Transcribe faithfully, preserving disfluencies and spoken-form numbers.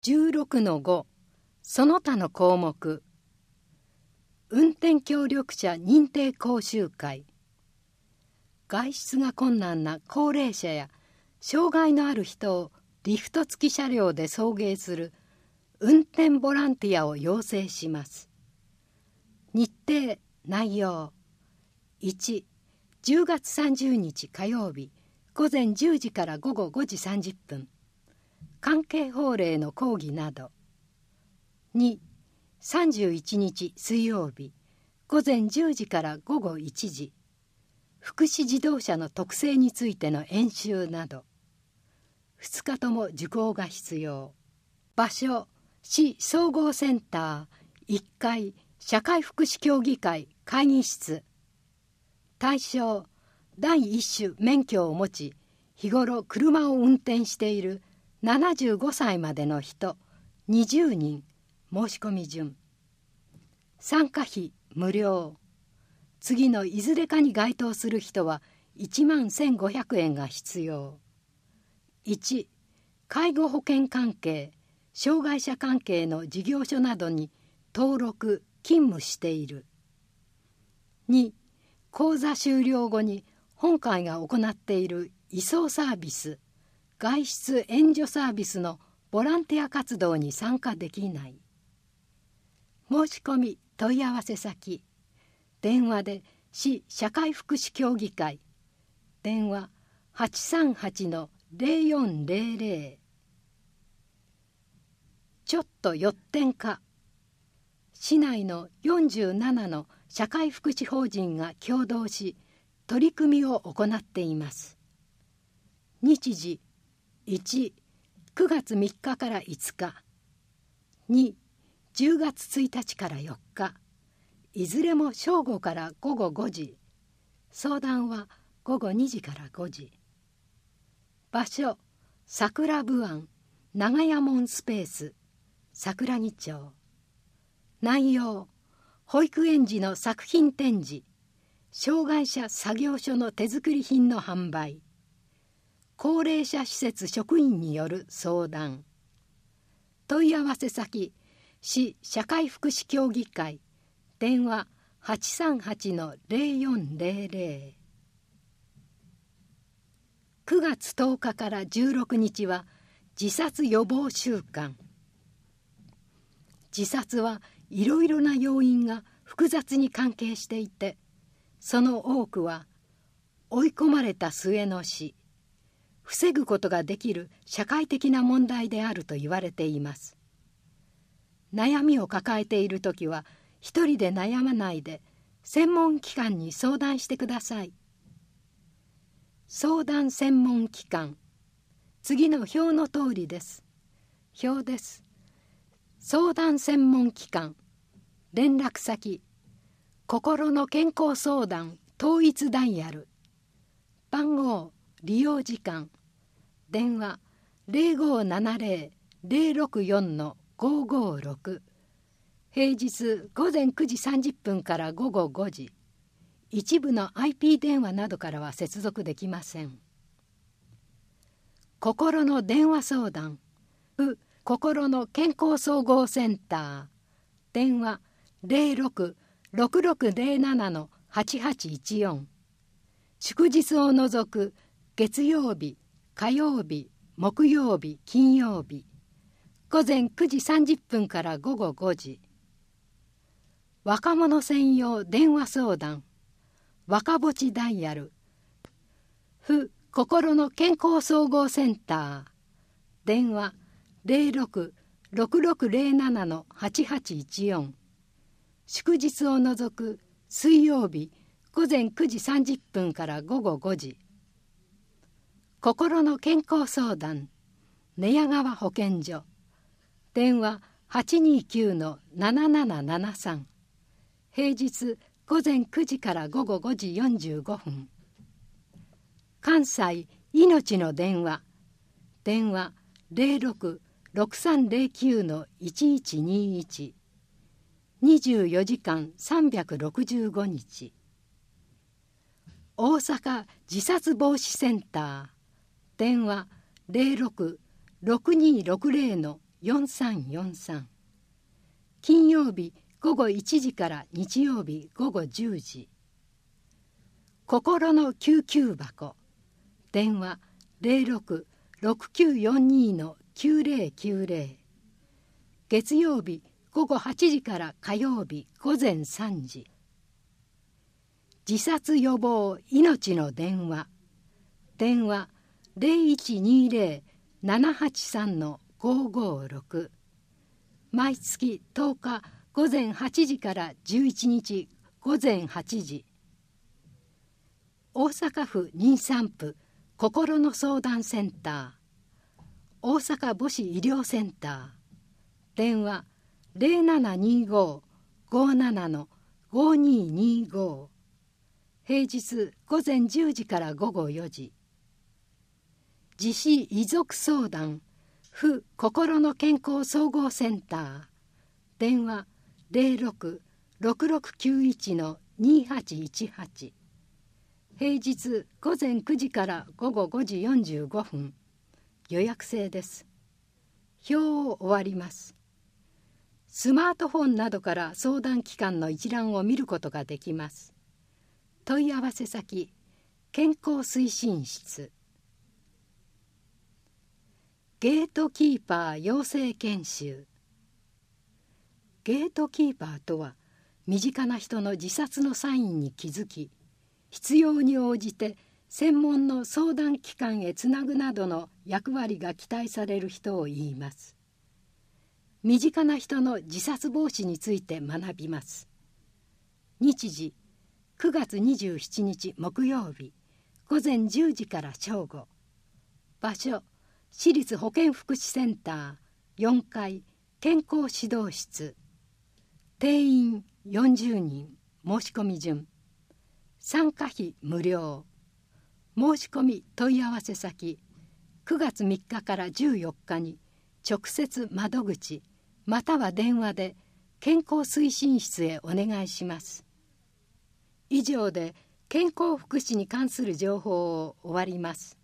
じゅうろくのご その他の項目。運転協力者認定講習会。外出が困難な高齢者や障害のある人をリフト付き車両で送迎する運転ボランティアを要請します。日程、内容。いち、じゅうがつさんじゅうにち火曜日ごぜんじゅうじからごごごじさんじゅっぷん。関係法令の講義など。に、さんじゅういちにち水曜日ごぜんじゅうじからごごいちじ。福祉自動車の特性についての演習など。ふつかとも受講が必要。場所、市総合センターいっかい社会福祉協議会会議室。対象、第一種免許を持ち日頃車を運転しているななじゅうごさいまでの人にじゅうにん。申し込み順。参加費無料。次のいずれかに該当する人はいちまんせんごひゃくえんが必要。いち、介護保険関係障害者関係の事業所などに登録勤務している。に、講座終了後に本会が行っている移送サービス外出援助サービスのボランティア活動に参加できない。申し込み問い合わせ先。電話で市社会福祉協議会。電話 はちさんはちのゼロよんゼロゼロ。ちょっとよってんか。市内のよんじゅうななの社会福祉法人が共同し取り組みを行っています。日時いち、くがつみっかからいつか。に、じゅうがつついたちからよっか。いずれも正午からごごごじ。相談はごごにじからごじ。場所、桜部庵長屋門スペース桜木町。内容、保育園児の作品展示、障害者作業所の手作り品の販売、高齢者施設職員による相談。問い合わせ先、市社会福祉協議会。電話 はちさんはちのゼロよんゼロゼロ。くがつとおかからじゅうろくにちは自殺予防週間。自殺はいろいろな要因が複雑に関係していて、その多くは追い込まれた末の死、防ぐことができる社会的な問題であると言われています。悩みを抱えているときは一人で悩まないで専門機関に相談してください。相談専門機関。次の表の通りです。表です。相談専門機関。連絡先、心の健康相談統一ダイヤル。番号、利用時間。電話ゼロごななゼロ ゼロろくよんのごごろく。平日ごぜんくじさんじゅっぷんからごごごじ。一部の アイピー 電話などからは接続できません。心の電話相談。う心の健康総合センター。電話ゼロろく ろくろくゼロななのはちはちいちよん。祝日を除く月曜日、火曜日、木曜日、金曜日。ごぜんくじさんじゅっぷんからごごごじ。若者専用電話相談。若ぼちダイヤル。府心の健康総合センター。電話ゼロろく ろくろくゼロななのはちはちいちよん。祝日を除く水曜日ごぜんくじさんじゅっぷんからごごごじ。心の健康相談。寝屋川保健所。電話 はちにきゅうのななななななさん。平日ごぜんくじからごごごじよんじゅうごふん。関西いのちの電話。電話ゼロろく ろくさんゼロきゅうのいちいちにいち。にじゅうよじかんさんびゃくろくじゅうごにち。大阪自殺防止センター。電話ゼロろく ろくにーろくゼロのよんさんよんさん。金曜日午後いちじから日曜日午後じゅうじ。心の救急箱。電話 ゼロろく ろくきゅうよんに きゅうゼロきゅうゼロ。月曜日午後はちじから火曜日午前さんじ。自殺予防命の電話。電話 ゼロいちにゼロ ななはちさん ごごろく。毎月とおか午前はちじからじゅういちにち午前はちじ。大阪府妊産婦心の相談センター。大阪母子医療センター。電話 ゼロななにご ごなな ごににご。平日午前じゅうじから午後よじ。自死遺族相談府心の健康総合センター。電話 ゼロろく ろくろくきゅういち にはちいちはち。平日午前くじから午後ごじよんじゅうごふん。予約制です。表を終わります。スマートフォンなどから相談機関の一覧を見ることができます。問い合わせ先、健康推進室。ゲートキーパー養成研修。ゲートキーパーとは、身近な人の自殺のサインに気づき、必要に応じて専門の相談機関へつなぐなどの役割が期待される人を言います。身近な人の自殺防止について学びます。日時、くがつにじゅうしちにち木曜日、午前じゅうじから正午。場所、市立保健福祉センターよんかい健康指導室。定員よんじゅうにん、申し込み順。参加費無料。申し込み問い合わせ先、くがつみっかからじゅうよっかに直接窓口または電話で健康推進室へお願いします。以上で健康福祉に関する情報を終わります。